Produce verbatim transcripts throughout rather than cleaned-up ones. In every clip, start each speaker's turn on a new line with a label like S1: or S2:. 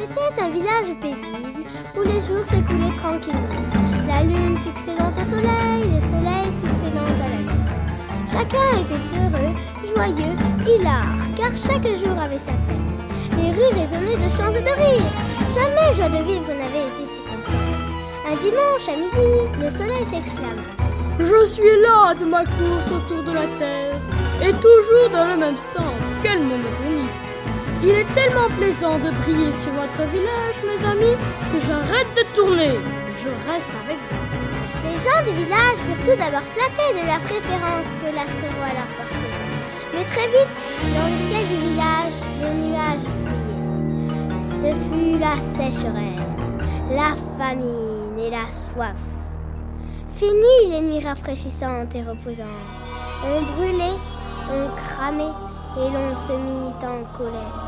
S1: C'était un village paisible où les jours s'écoulaient tranquillement, la lune succédant au soleil, le soleil succédant à la lune. Chacun était heureux, joyeux, hilar, car chaque jour avait sa fête. Les rues résonnaient de chants et de rires. Jamais joie de vivre n'avait été si constante. Un dimanche à midi, le soleil s'exclama.
S2: Je suis là de ma course autour de la terre, et toujours dans le même sens. Quelle monotonie! Il est tellement plaisant de briller sur votre village, mes amis, que j'arrête de tourner. Je reste avec vous.
S1: Les gens du village furent tout d'abord flattés de la préférence que l'astre roi leur portait. Mais très vite, dans le ciel du village, les nuages fuyaient. Ce fut la sécheresse, la famine et la soif. Fini les nuits rafraîchissantes et reposantes. On brûlait, on cramait et l'on se mit en colère.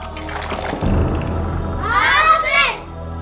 S3: Assez!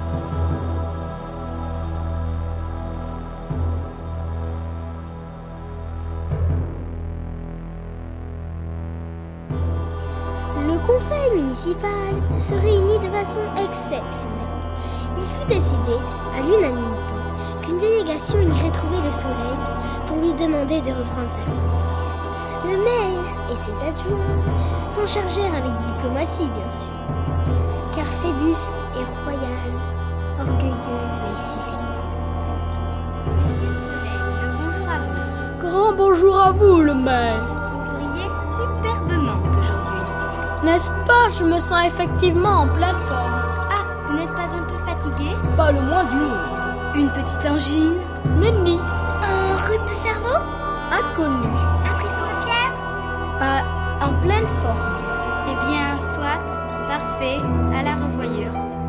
S1: Le conseil municipal se réunit de façon exceptionnelle. Il fut décidé, à l'unanimité, qu'une délégation irait trouver le soleil pour lui demander de reprendre sa course. Le maire et ses adjoints s'en chargèrent avec diplomatie, bien sûr, car Phébus est royal, orgueilleux et susceptible.
S3: Monsieur le soleil, le bonjour à vous.
S2: Grand bonjour à vous, le maire.
S3: Vous brillez superbement aujourd'hui.
S2: N'est-ce pas? Je me sens effectivement en pleine forme.
S3: Ah, vous n'êtes pas un peu fatigué?
S2: Pas le moins du monde.
S3: Une petite angine?
S2: Nenni.
S3: Un rhume de cerveau?
S2: Inconnu.
S3: Un frisson de fièvre?
S2: Pas en pleine forme.
S3: Eh bien, soit. Parfait. À la revoyure.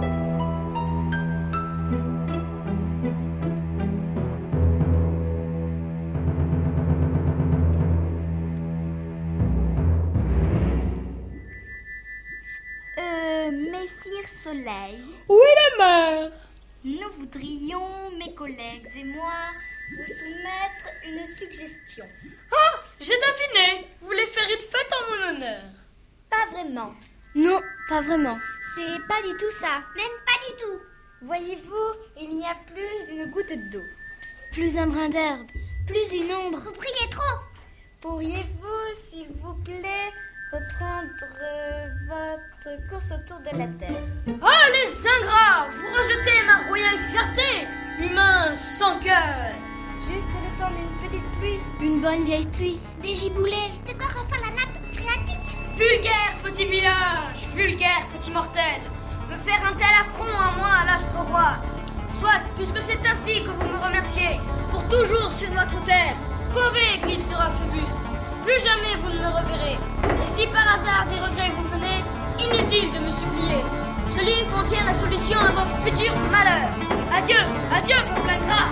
S3: Euh, Messire Soleil,
S2: Oui, le maire.
S3: nous voudrions, mes collègues et moi, vous soumettre une suggestion.
S2: Ah, j'ai deviné. Vous voulez faire une fête en mon honneur.
S3: Pas vraiment.
S1: Non, pas vraiment.
S3: C'est pas du tout ça. Même pas du tout. Voyez-vous, il n'y a plus une goutte d'eau.
S1: Plus un brin d'herbe, plus une ombre.
S3: Vous priez trop. Pourriez-vous, s'il vous plaît, reprendre euh, votre course autour de la Terre?
S2: Ah, les ingrats! Vous rejetez ma royale fierté, humain sans cœur.
S3: Juste le temps d'une petite pluie.
S1: Une bonne vieille pluie.
S3: Des giboulées. De quoi refaire la nappe phréatique.
S2: Vulgaire petit village, vulgaire petit mortel, me faire un tel affront à moi, à l'astre roi. Soit, puisque c'est ainsi que vous me remerciez, pour toujours sur votre terre, fauvez qu'il sera Phébus. Plus jamais vous ne me reverrez. Et si par hasard des regrets vous venez, inutile de me supplier. Ce livre contient la solution à vos futurs malheurs. Adieu, adieu, peuple ingrat.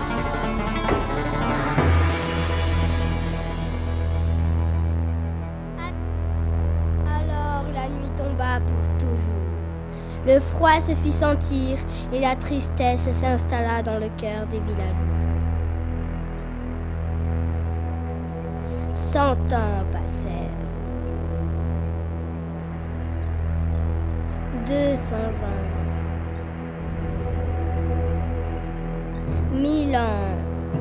S1: Alors la nuit tomba pour toujours. Le froid se fit sentir et la tristesse s'installa dans le cœur des villageois. Cent ans passèrent. Deux cents ans. Mille ans.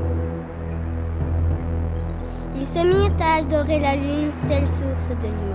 S1: Ils se mirent à adorer la lune, seule source de lumière.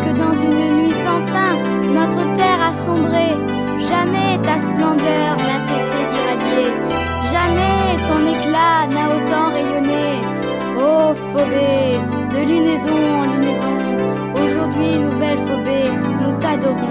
S3: que dans une nuit sans fin, notre terre a sombré. Jamais ta splendeur n'a cessé d'irradier. Jamais ton éclat n'a autant rayonné. Ô Phobé, de lunaison en lunaison, aujourd'hui, nouvelle Phobé, nous t'adorons.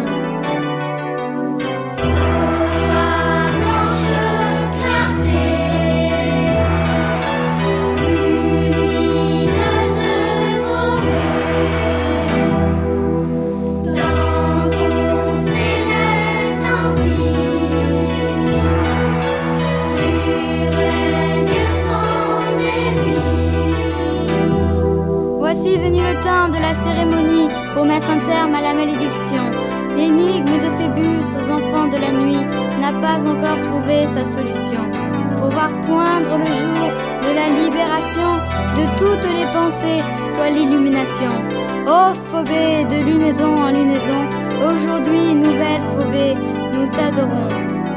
S3: Voici venu le temps de la cérémonie pour mettre un terme à la malédiction. L'énigme de Phébus aux enfants de la nuit n'a pas encore trouvé sa solution. Pour voir poindre le jour de la libération de toutes les pensées, soit l'illumination. Ô Phobé, de lunaison en lunaison, aujourd'hui, nouvelle Phobé, nous t'adorons.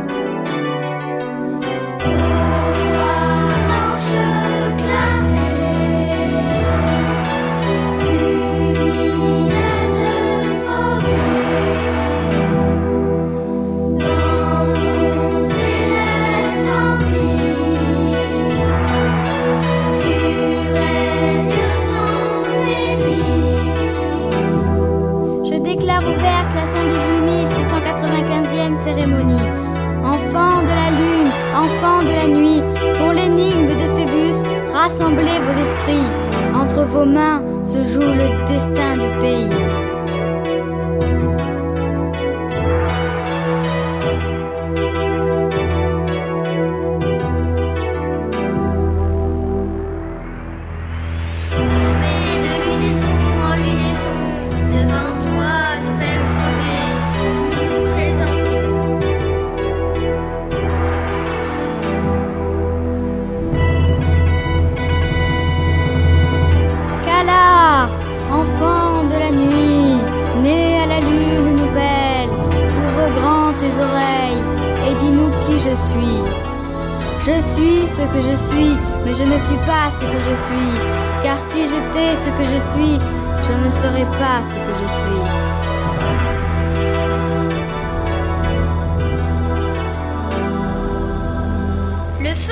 S3: Ouverte la cent dix-huit mille six cent quatre-vingt-quinzième cérémonie. Enfants de la lune, enfants de la nuit, pour l'énigme de Phébus, rassemblez vos esprits. Entre vos mains se joue le destin du pays. Enfant de la nuit, né à la lune nouvelle, ouvre grand tes oreilles et dis-nous qui je suis. Je suis ce que je suis, mais je ne suis pas ce que je suis, car si j'étais ce que je suis, je ne serais pas ce que je suis.
S1: Le feu ?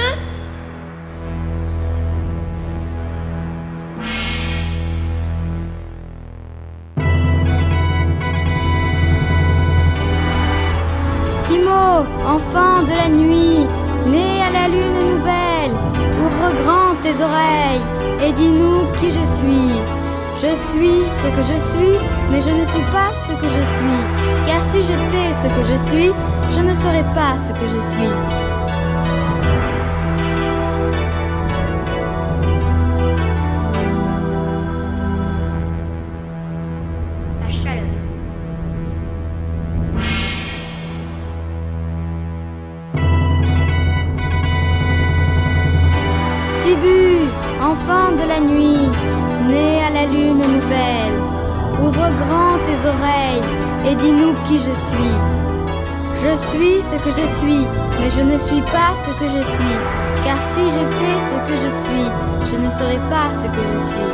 S3: Enfant de la nuit, né à la lune nouvelle, ouvre grand tes oreilles et dis-nous qui je suis. Je suis ce que je suis, mais je ne suis pas ce que je suis, car si j'étais ce que je suis, je ne serais pas ce que je suis.
S1: La chaleur.
S3: Sibu, enfant de la nuit, né à la lune nouvelle, ouvre grand tes oreilles et dis-nous qui je suis. Je suis ce que je suis, mais je ne suis pas ce que je suis, car si j'étais ce que je suis, je ne serais pas ce que je suis.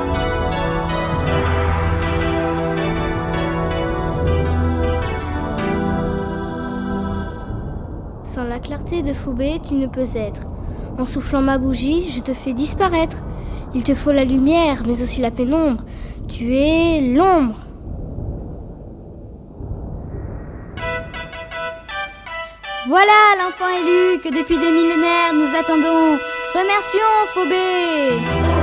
S1: Sans la clarté de Phobé, tu ne peux être. En soufflant ma bougie, je te fais disparaître. Il te faut la lumière, mais aussi la pénombre. Tu es l'ombre.
S3: Voilà l'enfant élu que depuis des millénaires nous attendons. Remercions Phobé.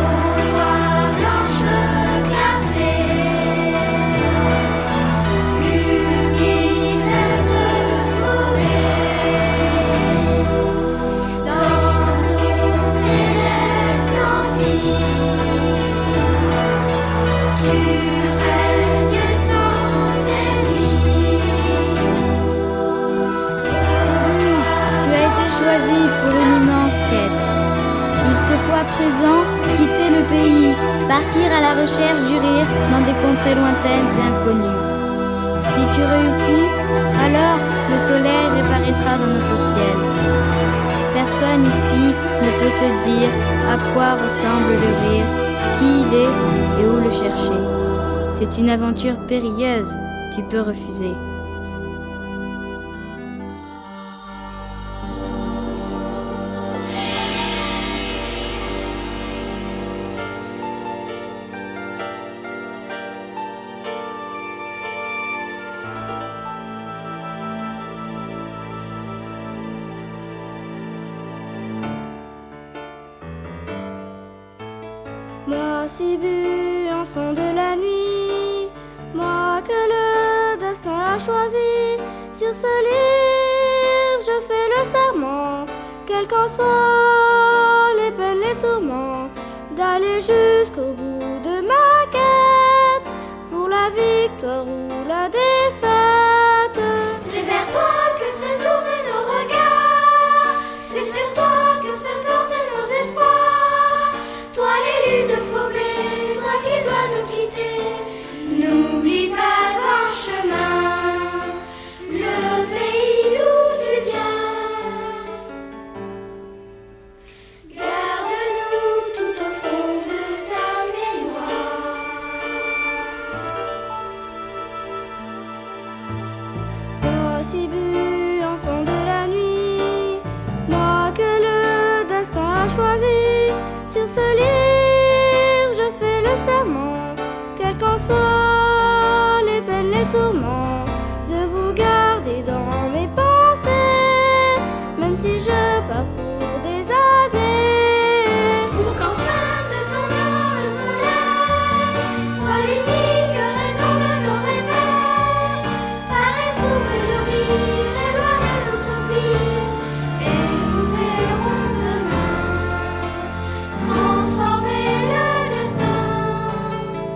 S3: Choisi pour une immense quête. Il te faut à présent quitter le pays, partir à la recherche du rire dans des contrées lointaines et inconnues. Si tu réussis, alors le soleil réapparaîtra dans notre ciel. Personne ici ne peut te dire à quoi ressemble le rire, qui il est et où le chercher. C'est une aventure périlleuse, tu peux refuser.
S4: Moi, Sibu, enfant de la nuit, moi que le destin a choisi, sur ce livre je fais le serment, quels qu'en soient les peines, les tourments, d'aller jusqu'au bout de ma quête, pour la victoire ou la défaite.
S5: C'est vers toi que se tournent nos regards, c'est sur toi que se portent nos espoirs. Toi l'élu de Phobé, toi qui dois nous quitter, n'oublie pas en chemin le pays d'où tu viens. Garde-nous tout au fond de ta mémoire.
S4: Moi, Sibu, enfant de la nuit, moi que le destin a choisi, sur ce livre je fais le serment, quels qu'en soient les peines, les tourments, de vous garder dans mes pensées, même si je pars pour des années.
S5: Pour qu'enfin de ton amour le soleil soit l'unique raison de nos réveils, pareil trouve le rire, éloigne nos soupirs, et nous verrons demain transformer le destin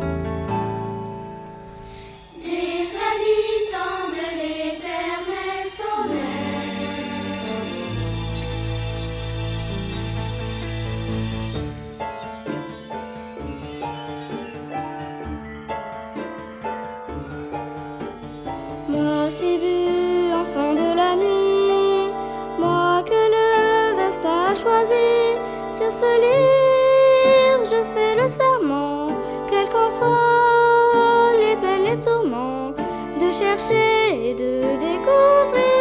S5: des habitants de l'éternel soleil.
S4: Moi, Sibu, enfant de la nuit, moi que le destin a choisi, sur ce livre je fais le serment, quels qu'en soient les peines, les tourments, de chercher et de découvrir